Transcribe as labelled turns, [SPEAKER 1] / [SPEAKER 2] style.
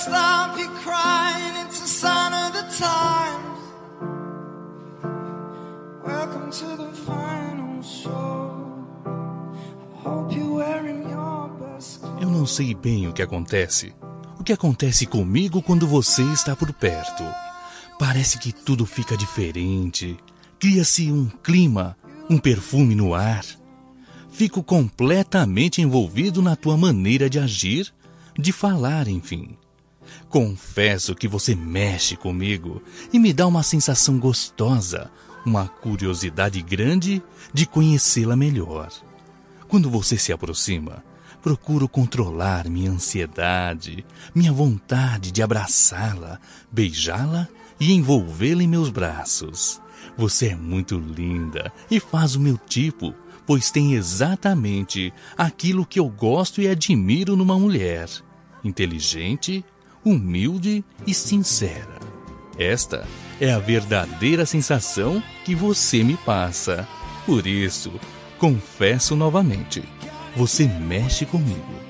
[SPEAKER 1] stop you crying, it's a sign of the times. Welcome to the final show. I hope you're wearing your best clothes.
[SPEAKER 2] Eu não sei bem o que acontece. O que acontece comigo quando você está por perto? Parece que tudo fica diferente. Cria-se um clima, um perfume no ar. Fico completamente envolvido na tua maneira de agir, de falar, enfim. Confesso que você mexe comigo e me dá uma sensação gostosa, uma curiosidade grande de conhecê-la melhor. Quando você se aproxima, procuro controlar minha ansiedade, minha vontade de abraçá-la, beijá-la e envolvê-la em meus braços. Você é muito linda e faz o meu tipo, pois tem exatamente aquilo que eu gosto e admiro numa mulher. Inteligente, humilde e sincera. Esta é a verdadeira sensação que você me passa. Por isso, confesso novamente, você mexe comigo.